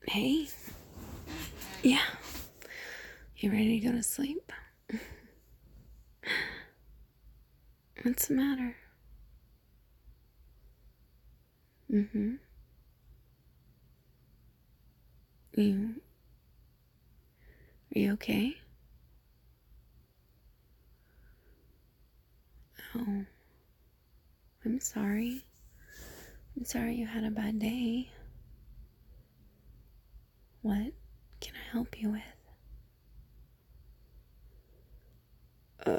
Hey, yeah, you ready to go to sleep? What's the matter? Mm-hmm. You, are you okay? Oh, I'm sorry. I'm sorry you had a bad day. What can I help you with?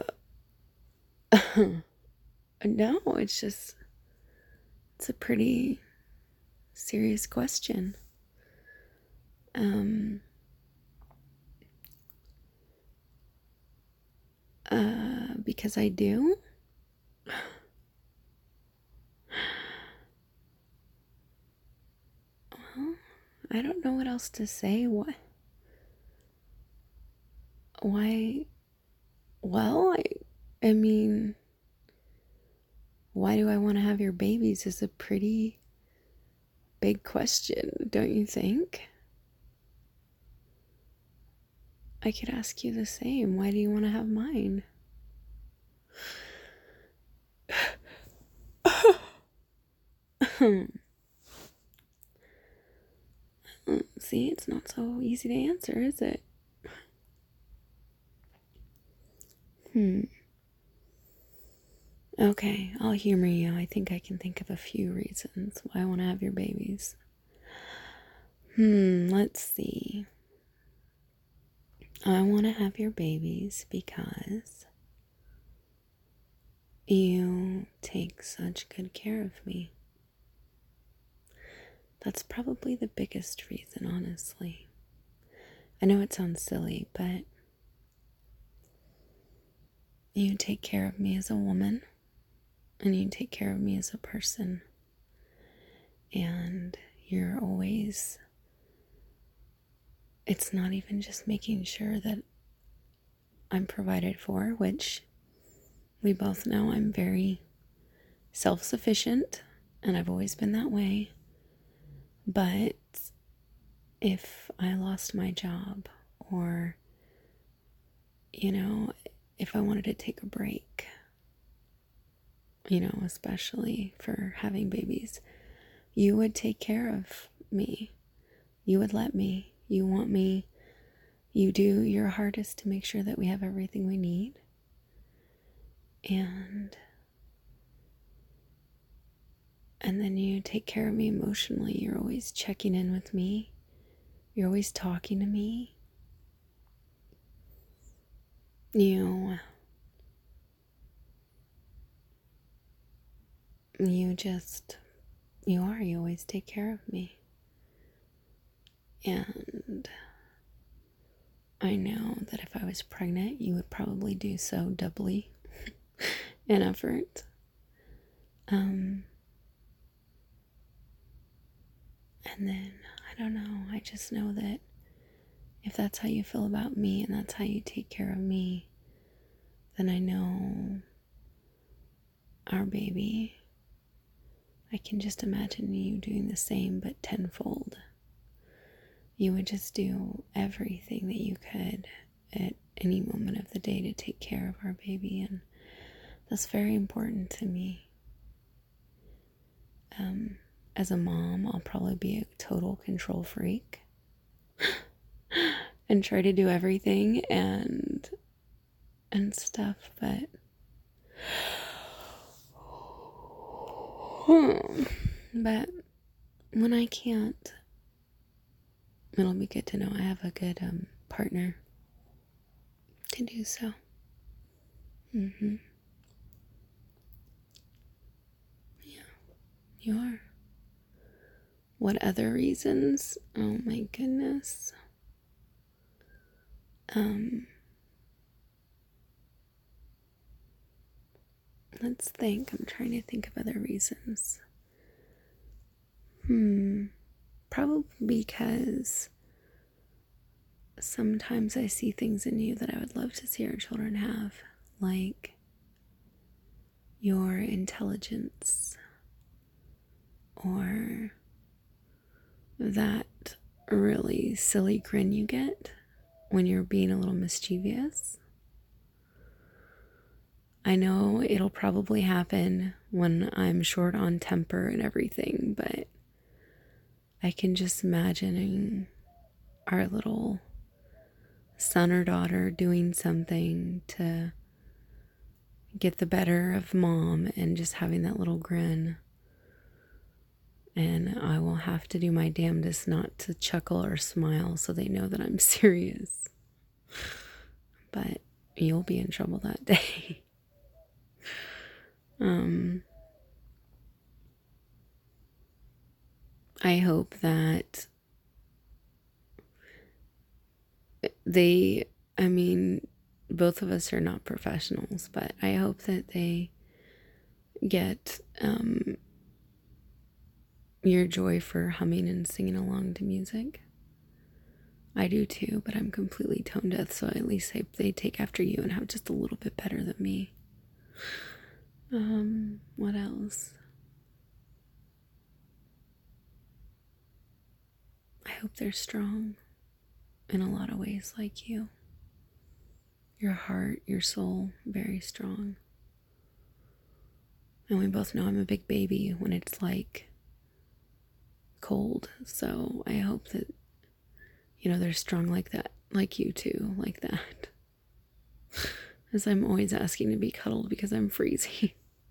No, it's a pretty serious question. Um, because I do? Well, I don't know what else to say. Why, well, I mean, why do I want to have your babies is a pretty big question, don't you think? I could ask you the same. Why do you want to have mine? See, it's not so easy to answer, is it? Okay, I'll humor you. I think I can think of a few reasons why I want to have your babies. Let's see. I want to have your babies because you take such good care of me. That's probably the biggest reason, honestly. I know it sounds silly, but you take care of me as a woman, and you take care of me as a person. And you're always, it's not even just making sure that I'm provided for, which we both know I'm very self-sufficient, and I've always been that way. But if I lost my job, or, if I wanted to take a break, especially for having babies, you would take care of me. You would let me. You want me. You do your hardest to make sure that we have everything we need. And then you take care of me emotionally. You're always checking in with me. You're always talking to me. You you always take care of me. And I know that if I was pregnant, you would probably do so doubly in effort. And then, I don't know, I just know that if that's how you feel about me and that's how you take care of me, then I know our baby, I can just imagine you doing the same, but tenfold. You would just do everything that you could at any moment of the day to take care of our baby, and that's very important to me. As a mom, I'll probably be a total control freak and try to do everything and stuff, but when I can't, it'll be good to know I have a good partner to do so. Yeah, you are. What other reasons? Oh my goodness. Let's think. I'm trying to think of other reasons. Probably because sometimes I see things in you that I would love to see our children have, like your intelligence, or that really silly grin you get when you're being a little mischievous. I know it'll probably happen when I'm short on temper and everything, but I can just imagine our little son or daughter doing something to get the better of mom and just having that little grin. And I will have to do my damnedest not to chuckle or smile so they know that I'm serious. But you'll be in trouble that day. I hope that both of us are not professionals, but I hope that they get your joy for humming and singing along to music. I do too, but I'm completely tone deaf, so at least hope they take after you and have just a little bit better than me. What else? I hope they're strong in a lot of ways like you. Your heart, your soul, very strong. And we both know I'm a big baby when it's like cold, so I hope that, they're strong like that, like you too, like that. As I'm always asking to be cuddled because I'm freezing.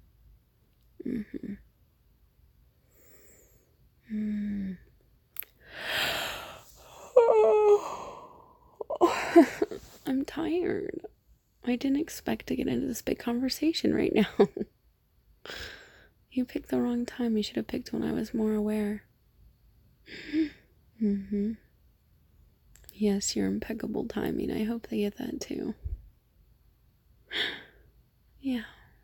I'm tired. I didn't expect to get into this big conversation right now. You picked the wrong time. You should have picked when I was more aware. Yes, your impeccable timing. I hope they get that too. Yeah.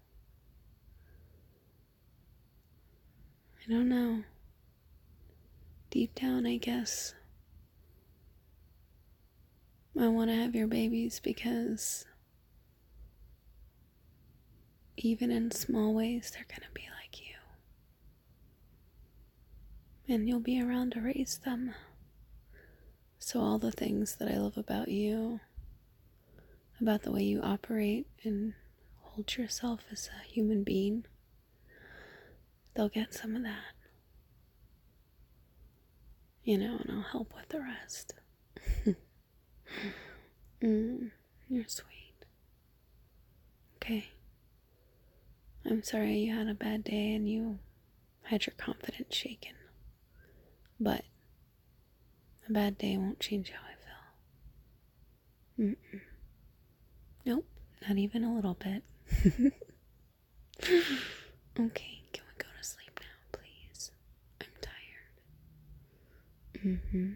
I don't know. Deep down, I guess I want to have your babies because even in small ways, they're going to be like you. And you'll be around to raise them. So all the things that I love about you, about the way you operate and hold yourself as a human being, they'll get some of that. And I'll help with the rest. You're sweet. Okay. I'm sorry you had a bad day and you had your confidence shaken. But a bad day won't change how I feel. Nope, not even a little bit. Okay, can we go to sleep now, please? I'm tired.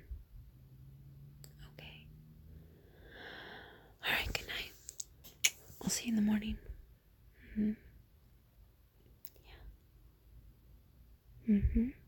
Okay. Alright, good night. I'll see you in the morning. Yeah.